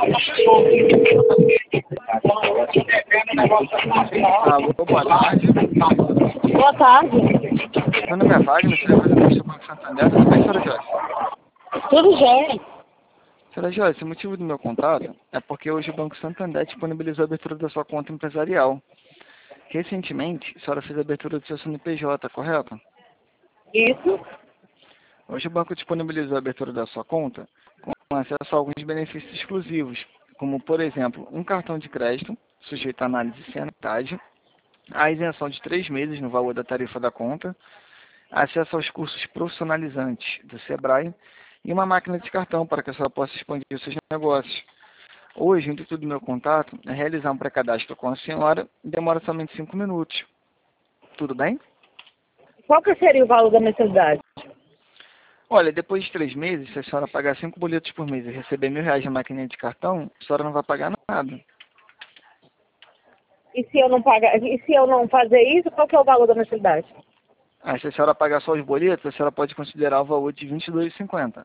Alô, boa tarde. Boa tarde. Meu nome é Wagner, sou representante do Banco Santander. Tudo bem, senhora Joyce? Tudo jóia? Senhora Joyce, o motivo do meu contato é porque hoje o Banco Santander disponibilizou a abertura da sua conta empresarial. Recentemente, a senhora fez a abertura do seu CNPJ, correto? Isso. Hoje o banco disponibilizou a abertura da sua conta com acesso a alguns benefícios exclusivos, como, por exemplo, um cartão de crédito, sujeito à análise sem anuidade, a isenção de 3 meses no valor da tarifa da conta, acesso aos cursos profissionalizantes do Sebrae e uma máquina de cartão para que a senhora possa expandir os seus negócios. Hoje, o intuito do meu contato é realizar um pré-cadastro com a senhora e demora somente 5 minutos. Tudo bem? Qual que seria o valor da mensalidade? Olha, depois de 3 meses, se a senhora pagar 5 boletos por mês e receber R$ 1.000 na máquina de cartão, a senhora não vai pagar nada. E se eu não pagar, e se eu não fazer isso, qual que é o valor da mensalidade? Se a senhora pagar só os boletos, a senhora pode considerar o valor de R$ 22,50.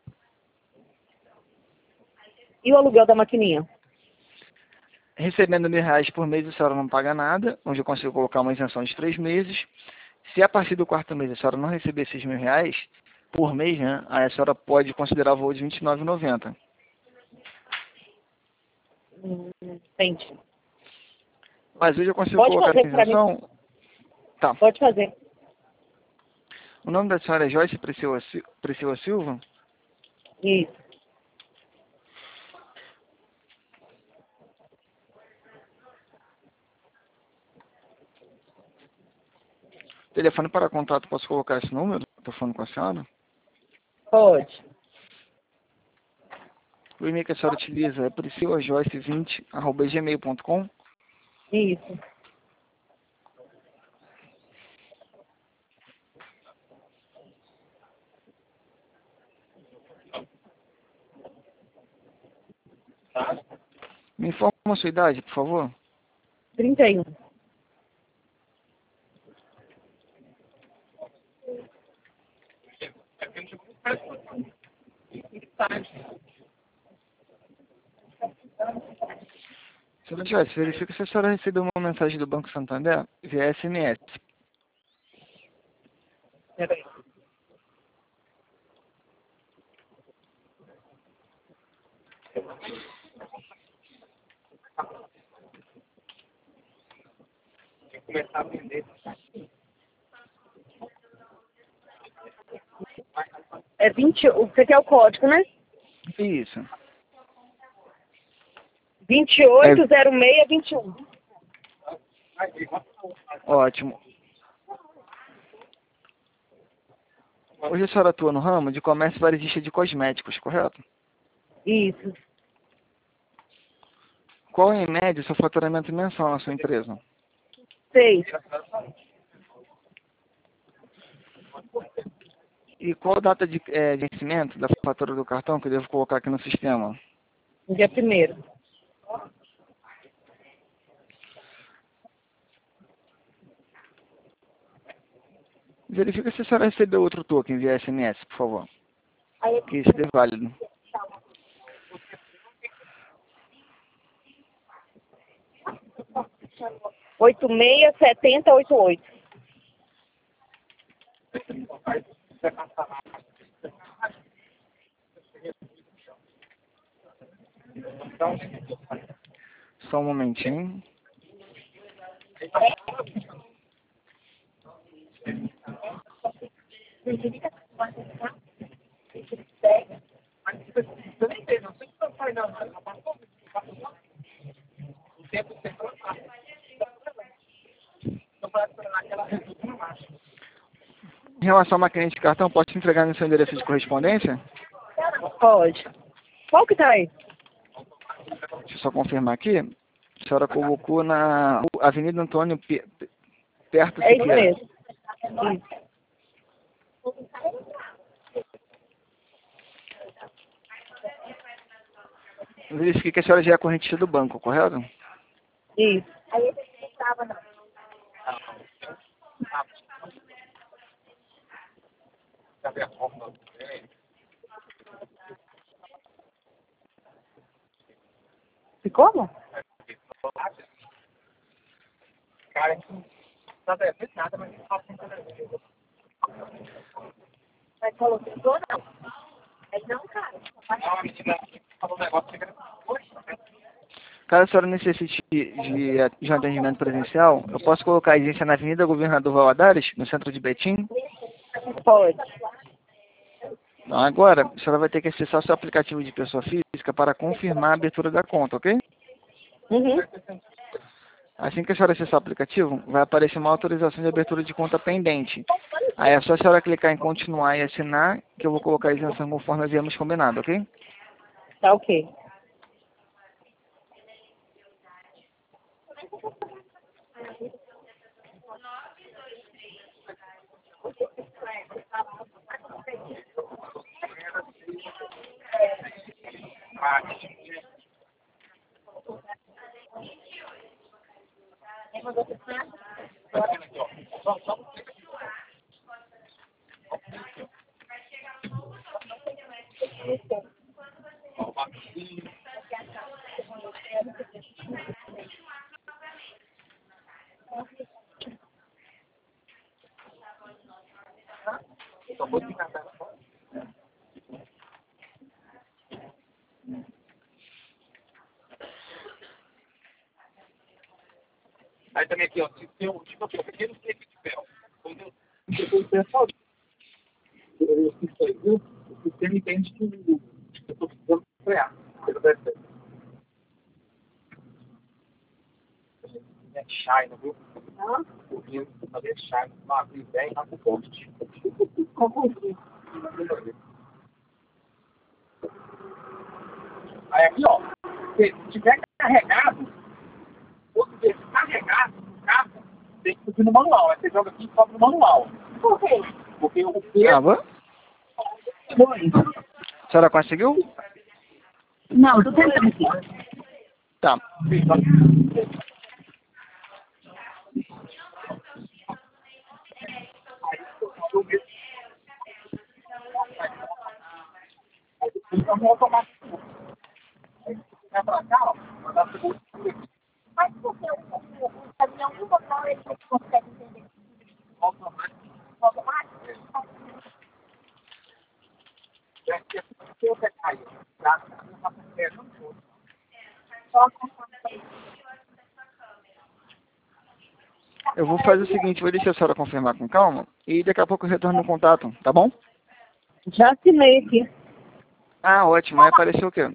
E o aluguel da maquininha? Recebendo R$ 1.000 por mês, a senhora não paga nada, onde eu consigo colocar uma isenção de 3 meses. Se a partir do 4º mês a senhora não receber esses R$ 1.000 por mês, né, aí a senhora pode considerar o valor de R$ 29,90. Entendi. Mas hoje eu consigo Pode colocar fazer essa para mim? isenção. Tá. Pode fazer. O nome da senhora é Joyce Priscila Silva? Isso. Telefone para contato, posso colocar esse número? Estou falando com a senhora. Pode. O e-mail que a senhora utiliza é priscilajoyce20@gmail.com. Isso. Me informa a sua idade, por favor. 31. Senhora Joyce, verifica se a senhora recebeu uma mensagem do Banco Santander via SMS. Peraí. Começar a vender. É 20, você quer o código, né? Isso. 280621. Ótimo. Hoje a senhora atua no ramo de comércio varejista de cosméticos, correto? Isso. Qual é, em média, o seu faturamento mensal na sua empresa? 6. E qual a data de vencimento da fatura do cartão que eu devo colocar aqui no sistema? Dia 1º. Verifica se a senhora recebeu outro token via SMS, por favor. Que isso é válido. 867088. Só um momentinho. Em relação à máquina de cartão, posso te entregar no seu endereço de correspondência? Pode. Qual que tá aí? Deixa eu só confirmar aqui. A senhora colocou na Avenida Antônio perto É isso Siqueira. mesmo. Isso. Verifique que a senhora já é correntista do banco, correto? Isso. Como? Cara, não tá devendo nada, mas não tá tentando. Mas falou que não? Mas não, cara. A menina falou um negócio que era... Caso a senhora necessite de um atendimento presencial, eu posso colocar a agência na Avenida Governador Valadares, no centro de Betim? Pode. Então, agora, a senhora vai ter que acessar o seu aplicativo de pessoa física para confirmar a abertura da conta, ok? Uhum. Assim que a senhora acessar o aplicativo, vai aparecer uma autorização de abertura de conta pendente. Aí é só a senhora clicar em continuar e assinar, que eu vou colocar a isenção conforme havíamos combinado, ok? Tá ok. Aí também aqui, ó, se tem um tipo aqui, ó, pequeno clipe de fel. Quando você pensa, o sistema entende que eu estou precisando frear. Ele deve ser. É China, viu? O vinho fazer China, uma abrir bem lá pro post. Aí aqui, ó, se tiver carregado, ou se tiver carregado no carro, tem que subir no manual. Aí você joga aqui e sobe no manual. Por quê? Porque o Tá peso... bom? A senhora conseguiu? Não, tô tentando aqui. Tá. Então, automático. Vai pra cá, ó. Vai dar seguro. Mas por que o caminhão do local ele não consegue entender? Automático. Automático? É que se você cair, tá? Não tá pegando. Só Eu vou fazer o seguinte, vou deixar a senhora confirmar com calma e daqui a pouco eu retorno no contato, tá bom? já assinei aqui. Ah, ótimo. Aí apareceu o quê?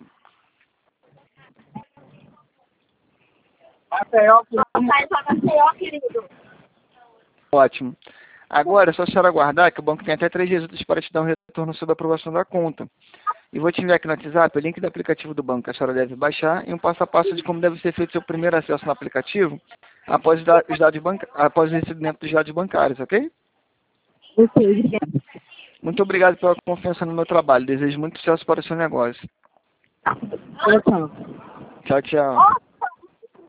Maceió, Sai pra Maceió, querido. Ótimo. Agora é só a senhora aguardar que o banco tem até 3 dias úteis para te dar um retorno sobre a aprovação da conta. E vou te enviar aqui no WhatsApp o link do aplicativo do banco que a senhora deve baixar e um passo a passo de como deve ser feito seu primeiro acesso no aplicativo após após o recebimento dos dados bancários, ok? Ok, obrigada. Muito obrigado pela confiança no meu trabalho. Desejo muito sucesso para o seu negócio. Tchau. Tchau, tchau.